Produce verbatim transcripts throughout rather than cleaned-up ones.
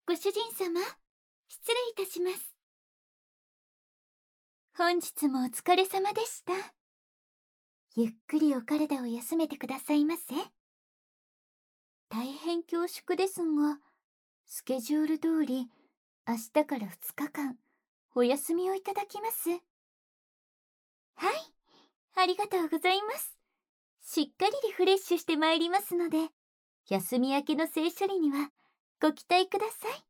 ご主人様、失礼いたします。本日もお疲れ様でした。ゆっくりお体を休めてくださいませ。大変恐縮ですが、スケジュール通り、明日からふつかかん、お休みをいただきます。はい、ありがとうございます。しっかりリフレッシュしてまいりますので、休み明けの性処理にはご期待ください。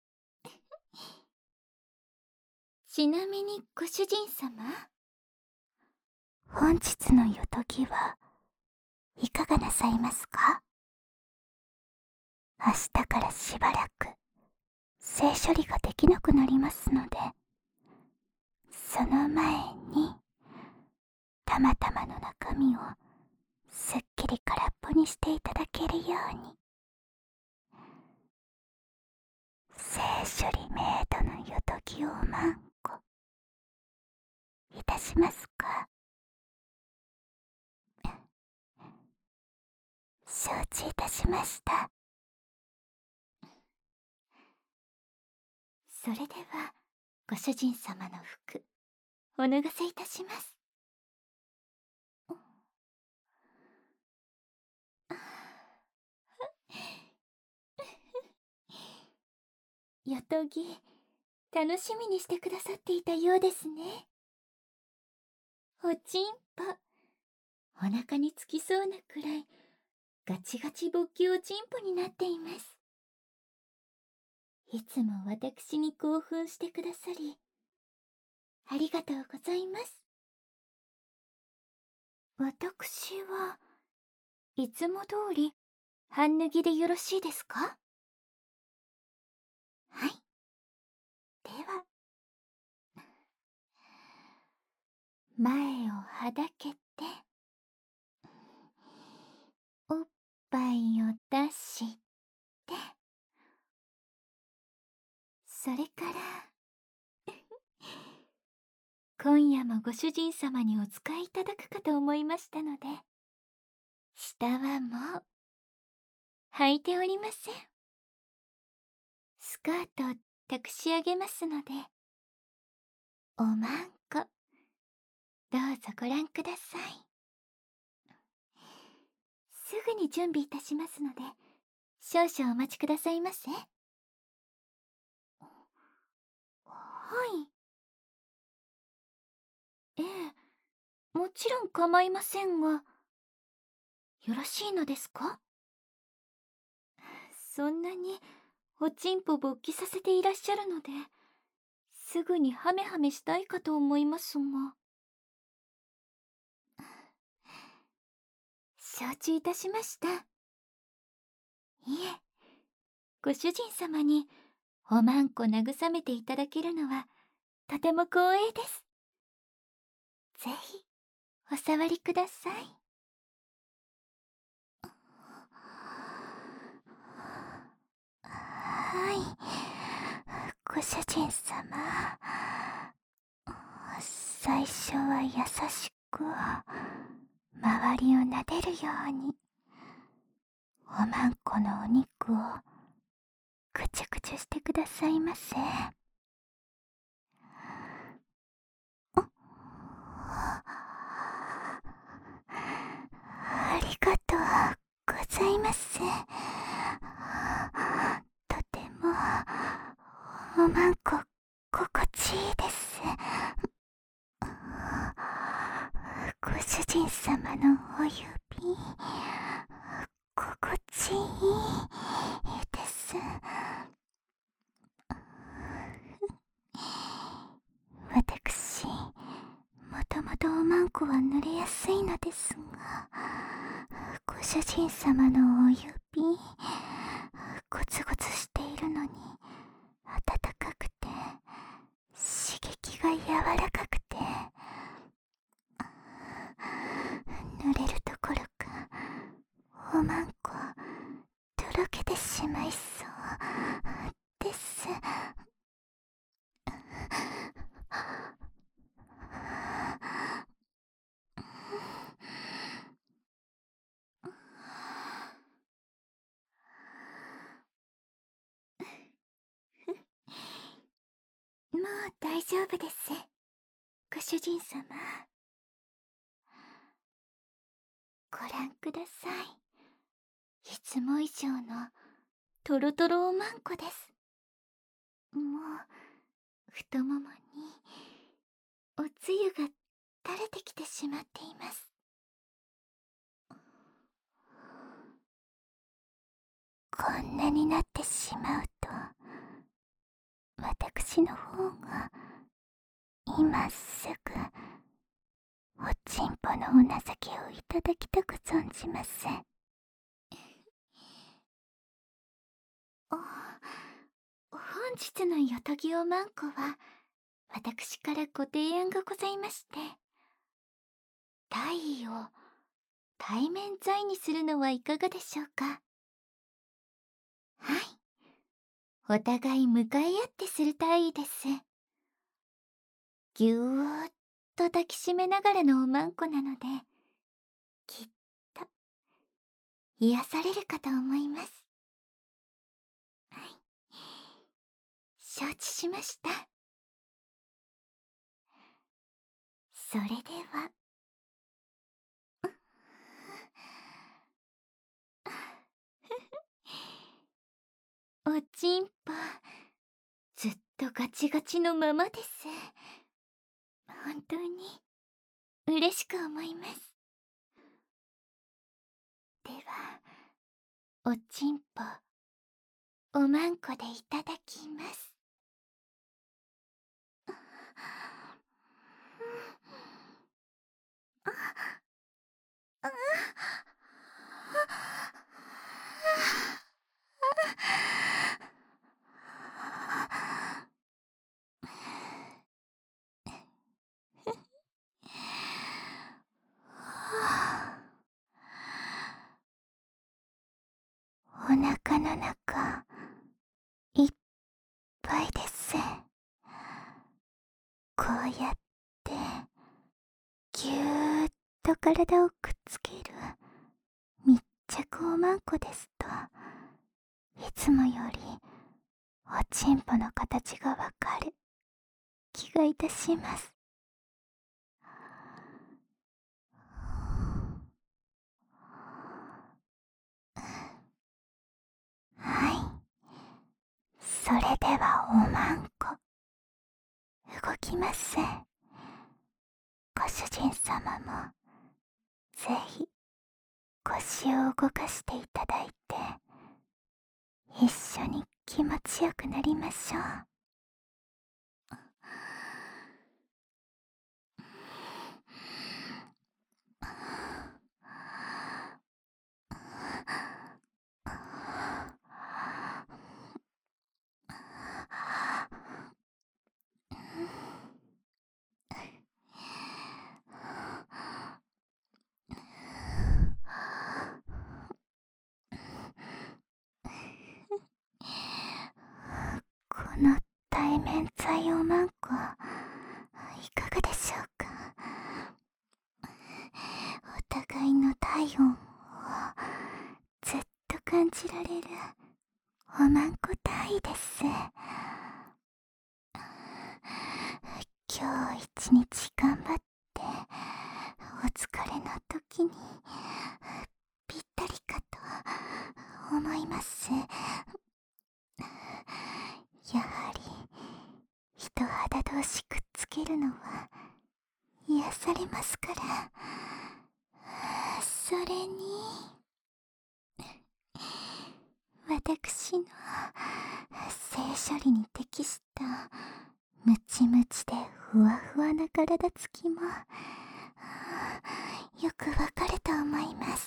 ちなみにご主人様、 本日の夜時はいかがなさいますか？明日からしばらく性処理ができなくなりますので、その前にたまたまの中身をすっきり空っぽにしていただけるように、性処理メイドの夜時をまんこいたしますか？承知いたしました。 それではご主人様の服お脱がせいたします。夜とぎ、楽しみにしてくださっていたようですね。おちんぽ、お腹につきそうなくらいガチガチ勃起おちんぽになっています。いつも私に興奮してくださりありがとうございます。私はいつも通り半脱ぎでよろしいですか？はい、では前をはだけておっぱいを出してそれから今夜もご主人様にお使いいただくかと思いましたので、下はもう履いておりません。スカートを託し上げますので、おまんこどうぞご覧ください。すぐに準備いたしますので、少々お待ちくださいませ。はい。ええ、もちろん構いませんが、よろしいのですか？そんなにおちんぽ勃起させていらっしゃるので、すぐにハメハメしたいかと思いますが。承知いたしました。いえ、ご主人様におまんこ慰めていただけるのはとても光栄です。ぜひお触りください。 はい、ご主人様、最初は優しく周りを撫でるようにおまんこのお肉をくちゅくちゅしてくださいませ。ありがとうございます。とてもおまんこ心地いいです。ご主人様のお指心地いいです。私、もともとおまんこは濡れやすいのですが、ご主人様のお指ゴツゴツしているのに温かくて刺激が柔らかくて、濡れるどころかおまんことろけてしまいそうです。 大丈夫です、ご主人様。ご覧ください。いつも以上のトロトロおまんこです。もう太ももにおつゆが垂れてきてしまっています。 こんなになってしまうと、私の方が今すぐおちんぽのお情けをいただきたく存じます。 お本日のよとぎおまんこは私からご提案がございまして、大意を対面罪にするのはいかがでしょうか。はい、お互い向かい合ってする大意です。ぎゅーっと抱きしめながらのおまんこなので、きっと癒されるかと思います。はい、承知しました。それではおちんぽずっとガチガチのままです。本当に嬉しく思います。ではおちんぽおまんこでいただきます。 お腹の中いっぱいです。こうやってぎゅーっと体をくっつける密着おまんこですと、いつもよりおちんぽの形がわかる気がいたします。はい、それではおまんこ動きます。ご主人様もぜひ腰を動かしていただいて、一緒に気持ちよくなりましょう。この対面罪おまんこいかがでしょうか。お互いの体温をずっと感じられるおまんこ体です。今日一日頑張ってお疲れの時にぴったりかと思います。やはり人肌同士くっつけるのは癒されますから。それに私の性処理に適したムチムチでふわふわな体つきもよくわかると思います。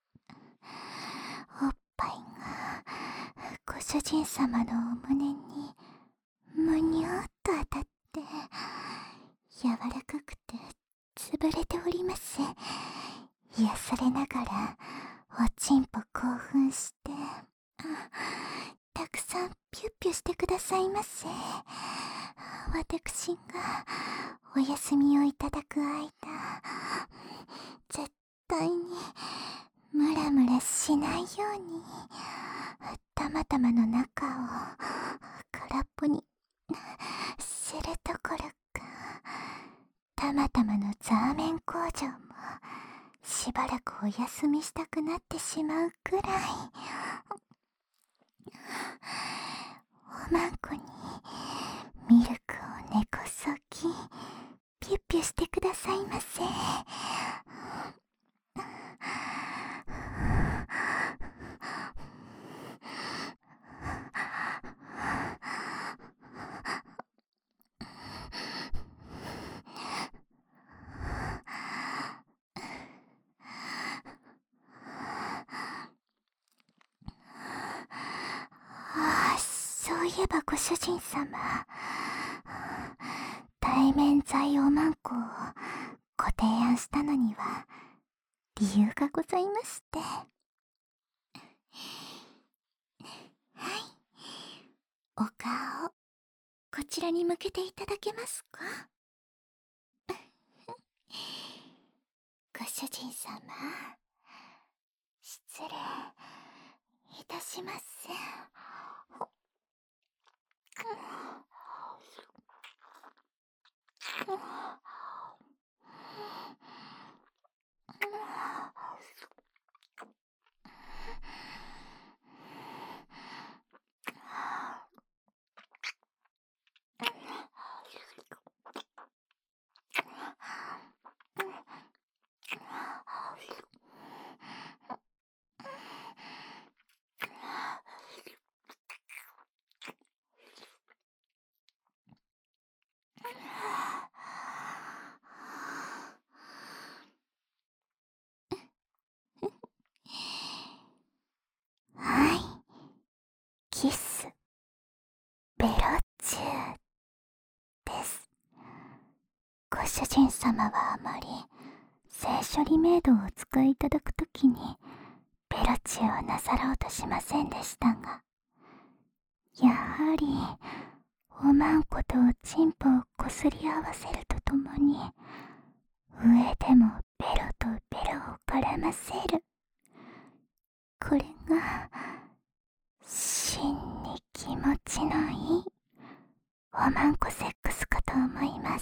おっぱいがご主人様のお胸にむにゅーっと当たって柔らかくて潰れております。癒されながらおちんぽ興奮してたくさんピュッピュしてくださいませ。私がお休みをいただく間、絶対にムラムラしないようにたまたまの中を空っぽにスルッばらくお休みしたくなってしまうくらい。おまんこにミルクを根こそぎピュッピュしてくださいませ。ああ、そういえばご主人様、対面剤おまんこをご提案したのには理由がございまして。はい、お顔こちらに向けていただけますか？ご主人様、失礼いたします。はい、キスベロチューです。ご主人様はあまり性処理メイドをお使いいただくときにベロチューをなさろうとしませんでしたが、やはりおまんことおちんぽをこすり合わせるとともに上でもベロとベロを絡ませる、これが真に気持ちのいいおまんこセックスかと思います。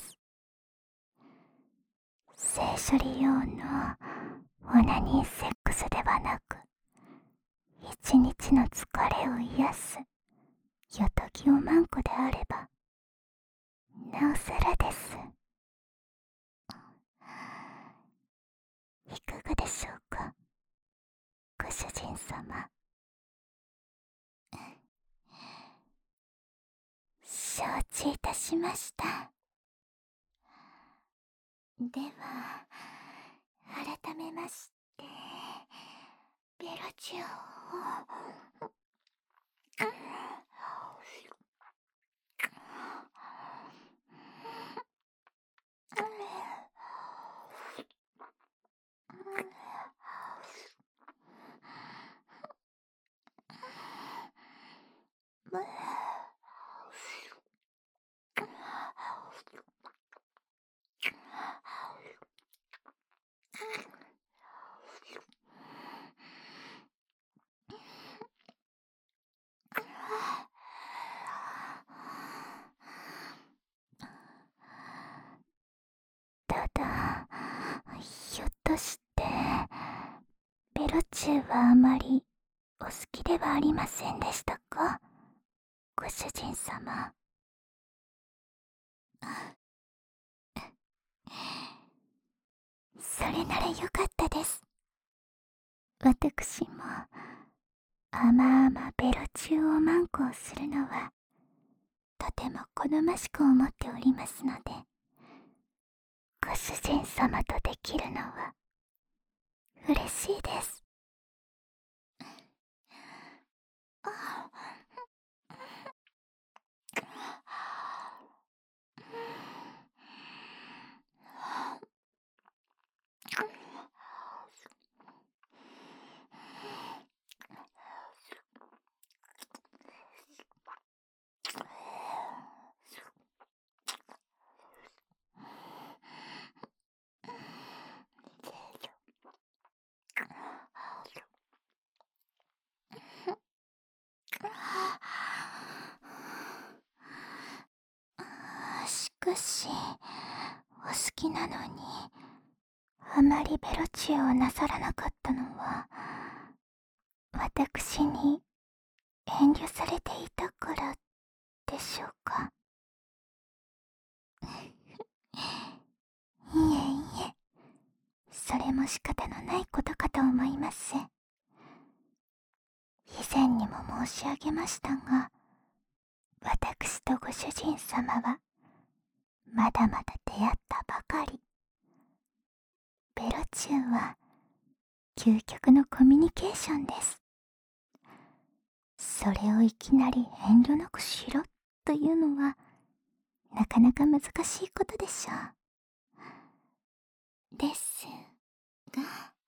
性処理用のオナニーセックスではなく、一日の疲れを癒すよとぎおまんこであればなおさらです。いかがでしょうか、ご主人様。承知いたしました。では改めましてベロチューをただ、ひょっとしてベロチューはあまりお好きではありませんでしたか、ご主人様。それならよかったです。私も甘々ベロチューをマンコをするのはとても好ましく思っておりますので、ご主人様とできるのは嬉しいです。しかしお好きなのにあまりベロチューをなさらなかったのは、私に遠慮されていたからでしょうか。いえいえ、それも仕方のないことかと思います。以前にも申し上げましたが、私とご主人様はまだまだ出会ったばかり。ベロチューは究極のコミュニケーションです。それをいきなり遠慮なくしろというのはなかなか難しいことでしょう。 ですが、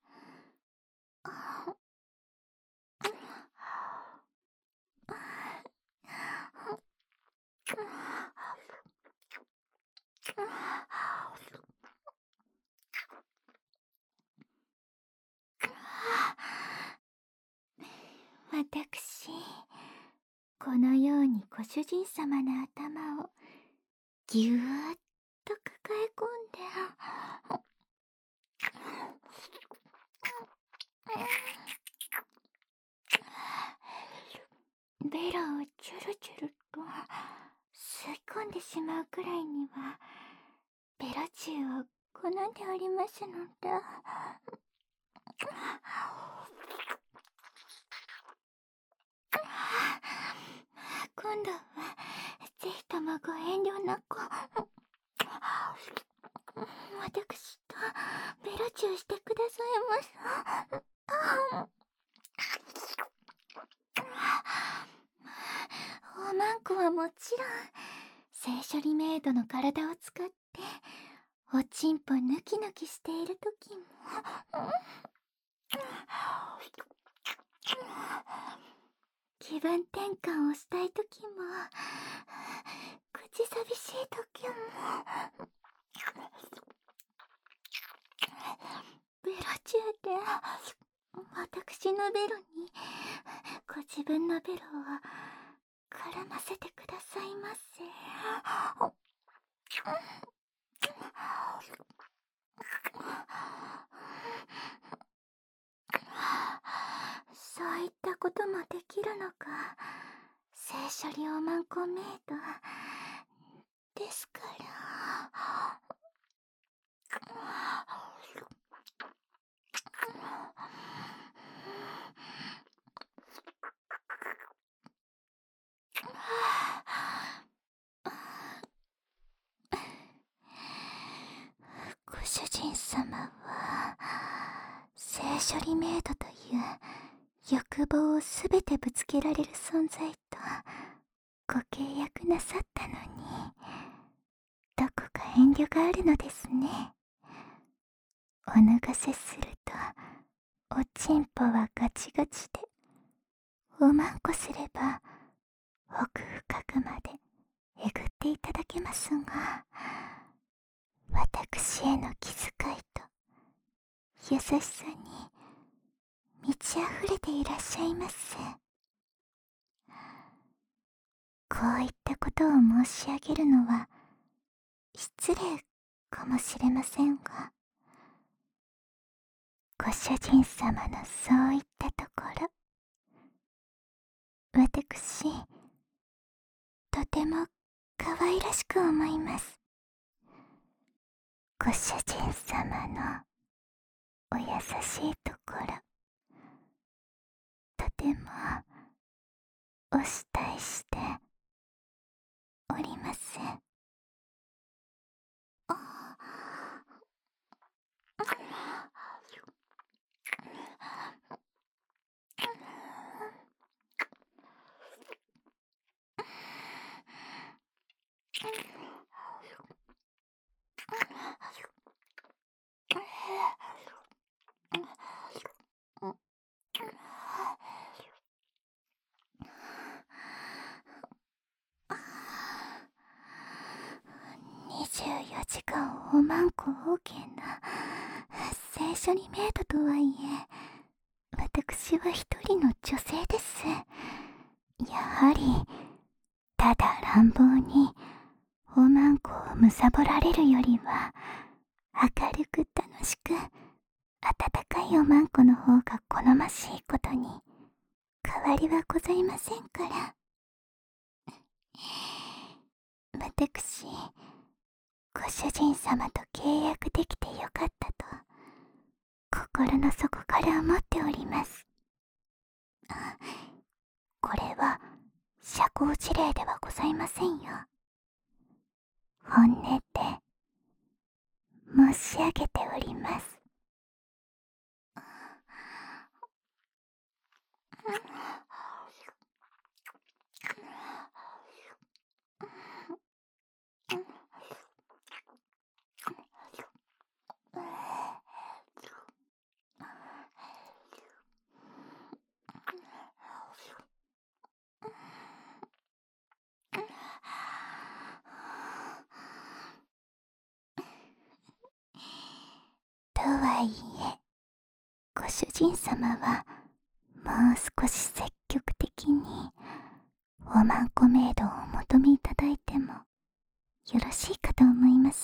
私、このようにご主人様の頭をぎゅーっと抱え込んで、ベロをチュルチュルと吸い込んでしまうくらいにはベロチューを好んでおりますので、今度はぜひともご遠慮なく私とベロチューしてくださいませ。おまんこはもちろん性処理メイドの体を使っておちんぽヌキヌキしているときも気分転換をしたいときも口寂しいときもベロチューで私のベロにご自分のベロを絡ませてくださいませ。そういったこともできるのか、性処理おまんこメイドですから。 ご主人様は性処理メイドという欲望をすべてぶつけられる存在とご契約なさったのに、どこか遠慮があるのですね。お脱がせするとおちんぽはガチガチで、おまんこすれば奥深くまでえぐっていただけますが、私への気遣いと優しさに満ち溢れていらっしゃいます。こういったことを申し上げるのは失礼かもしれませんが、ご主人様のそういったところ、私とても可愛らしく思います。ご主人様のお優しいところ、とてもお慕いしております。にじゅうよじかんおまんこ OK な性処理メイドとはいえ、私は一人の女性です。やはりただ乱暴におまんこをむさぼられるよりは、 明るく楽しく温かいおまんこの方が好ましいことに変わりはございませんから。私、ご主人様と契約できてよかったと心の底から思っております。これは社交辞令ではございませんよ。本音で申し上げております。とはいえ、ご主人様はもう少し積極的におまんこメイドをお求めいただいてもよろしいかと思います。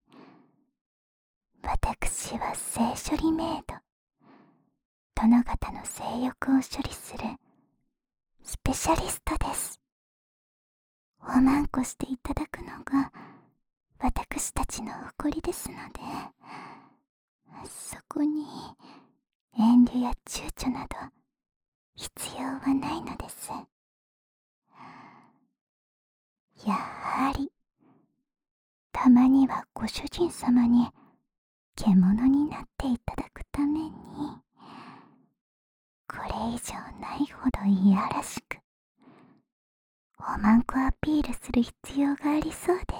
私は性処理メイド、殿方の性欲を処理するスペシャリストです。おまんこしていただくのが私たちの誇りですので、そこに遠慮や躊躇など必要はないのです。やはりたまにはご主人様に獣になっていただくために、これ以上ないほどいやらしくおまんこアピールする必要がありそうです。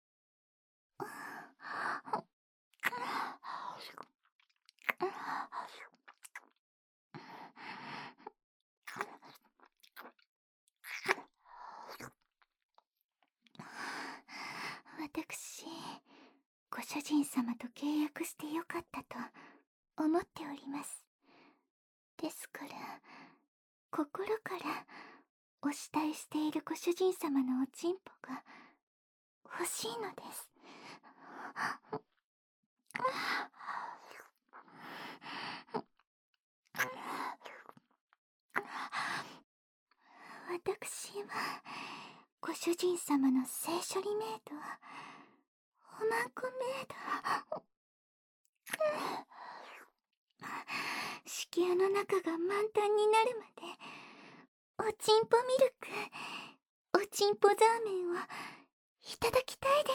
私、ご主人様と契約してよかったと思っております。ですから、心からお慕いしているご主人様のおちんぽが欲しいのです。私はご主人様の性処理メイド、おまんこメイド、子宮の中が満タンになるまでおちんぽミルク、おちんぽザーメンをいただきたいです。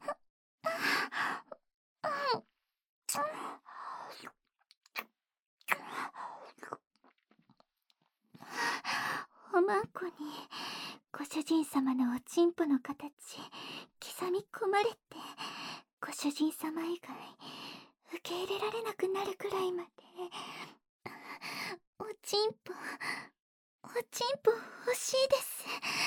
おまんこにご主人様のおちんぽの形刻み込まれて、ご主人様以外受け入れられなくなるくらいまでおちんぽおちんぽ欲しいです。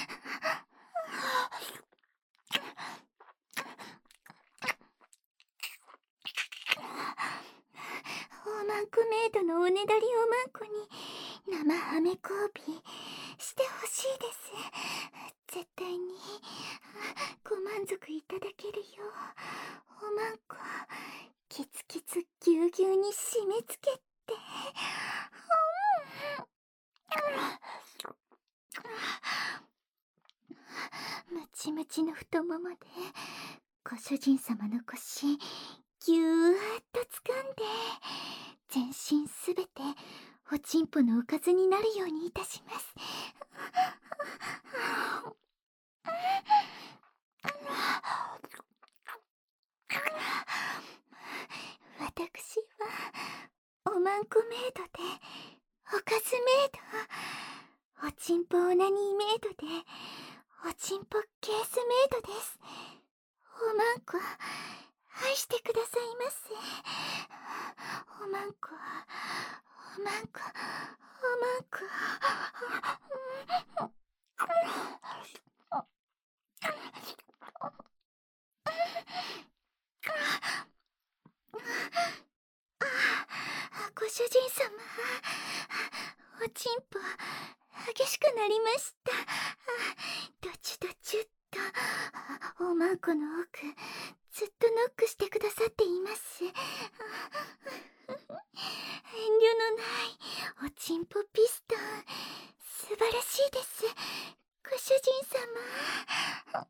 おまんこメイドのおねだりおまんこに生ハメ交尾してほしいです。絶対にご満足いただけるよう、おまんこキツキツぎゅうぎゅうに締め付けて、ムチムチの太ももでご主人様の腰ぎゅーっと掴んで、全身すべておちんぽのおかずになるようにいたします。私はおまんこメイドでおかずメイド、おちんぽオナニーメイドでおちんぽケースメイドです。おまんこ愛してくださいませ。おまんこおまんこおまんこ。ご主人様、おちんぽ激しくなりました。ドチュドチュっとおまんこの奥ずっとノックしてくださっています。遠慮のないおちんぽピストン、素晴らしいです、ご主人様。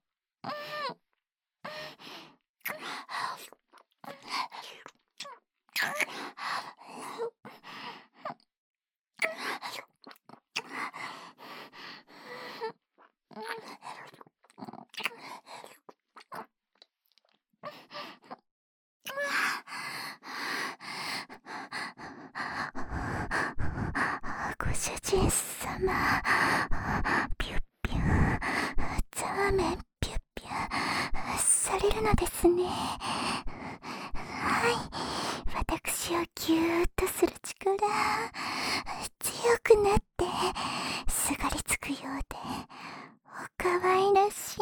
ご主人様、ピュッピュン、ザーメンピュッピュンされるのですね。はい、私をぎゅーっとする力、強くなってすがりつくようでおかわいらしい。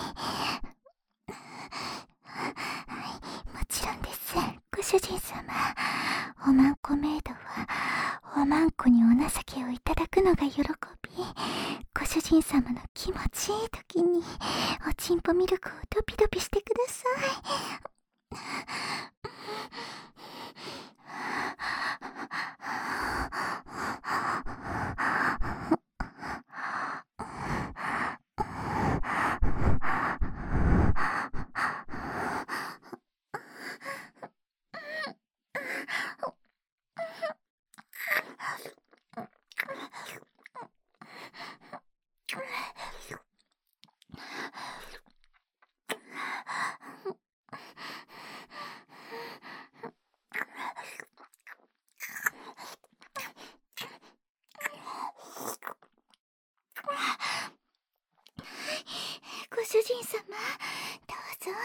もちろんです、ご主人様。おまんこメイドはおまんこにお情けをいただくのが喜び、ご主人様の気持ちいい時におちんぽミルクをドピドピしてください。ご主人様、どうぞ。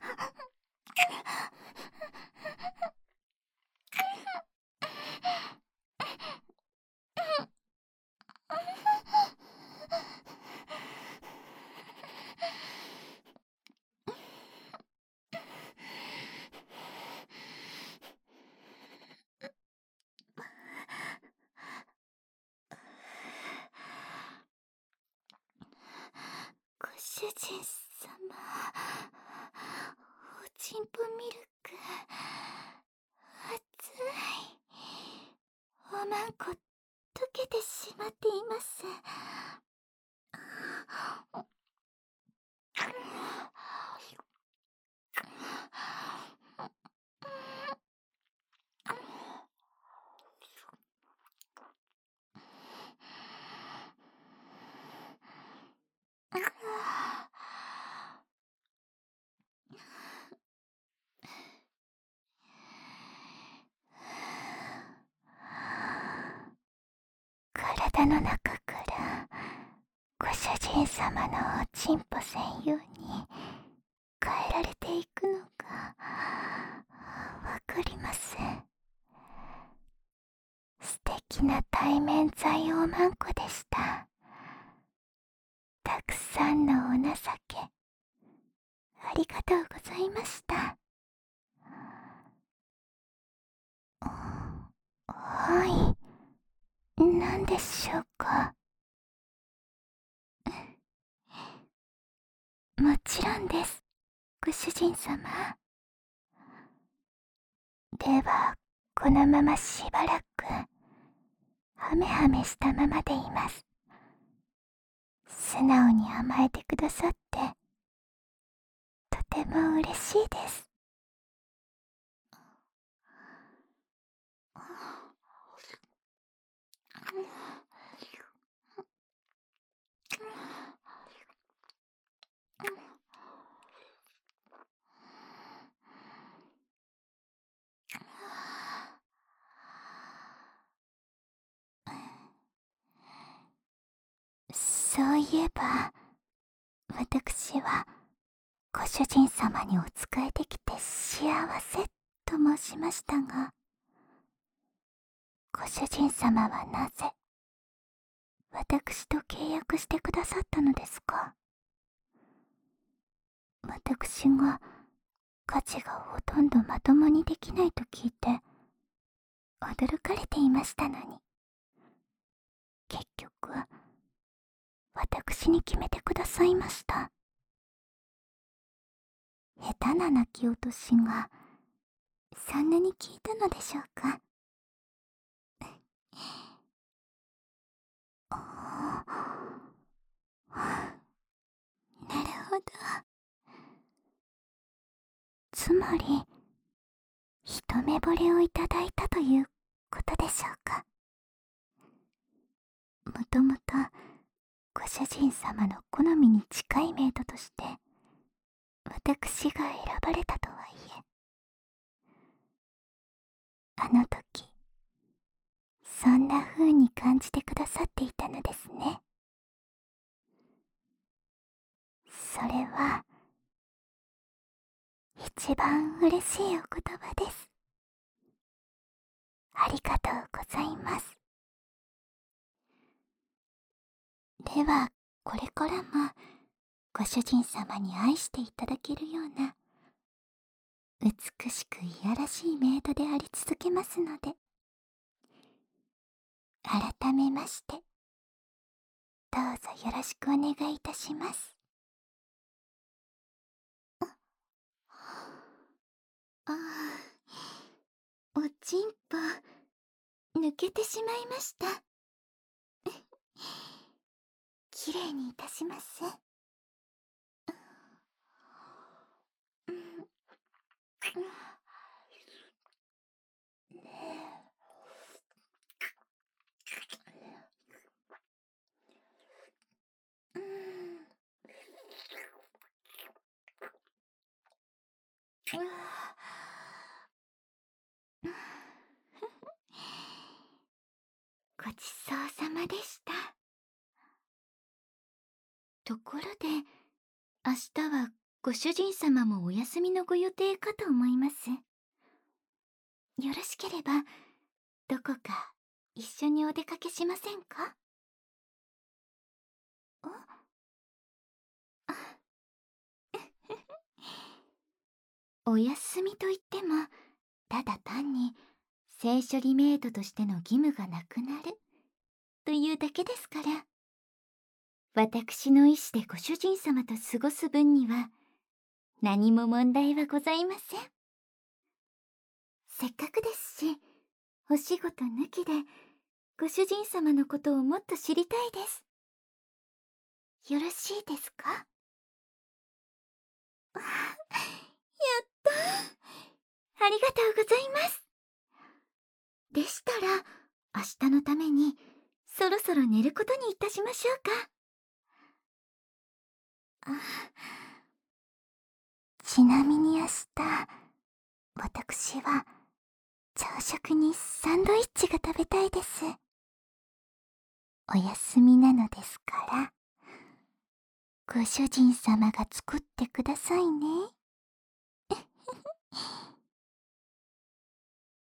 ご主人様、おちんぽミルク、熱い。おまんこ溶けてしまっています。体の中からご主人様のおちんぽ専用に変えられていくのがわかります。素敵な対面剤おまんこでした。たくさんのお情けありがとうございました。はい、何でしょうか。もちろんです、ご主人様。では、このまましばらくハメハメしたままでいます。素直に甘えてくださってとても嬉しいです。そういえば、私はご主人様にお仕えできて幸せと申しましたが、ご主人様はなぜ私と契約してくださったのですか。私が家事がほとんどまともにできないと聞いて驚かれていましたのに、結局私に決めてくださいました。 下手な泣き落としがそんなに効いたのでしょうか。なるほど。つまり一目惚れをいただいたということでしょうか。もともとご主人様の好みに近いメイドとして私が選ばれたとはいえ、あの時そんな風に感じてくださっていたのですね。それは一番嬉しいお言葉です。ありがとうございます。ではこれからもご主人様に愛していただけるような美しくいやらしいメイドであり続けますので、改めましてどうぞよろしくお願いいたします。 ああ、おちんぽ抜けてしまいました。きれいにいたします。ごちそうさまでした。ところで、明日はご主人様もお休みのご予定かと思います。よろしければ、どこか一緒にお出かけしませんか？ああお休みといっても、ただ単に性処理メイドとしての義務がなくなるというだけですから、私の意思でご主人様と過ごす分には何も問題はございません。せっかくですし、お仕事抜きでご主人様のことをもっと知りたいです。よろしいですか？やったー、ありがとうございます。でしたら明日のためにそろそろ寝ることにいたしましょうか。あ、 ちなみに明日、私は朝食にサンドイッチが食べたいです。お休みなのですから、ご主人様が作ってくださいね。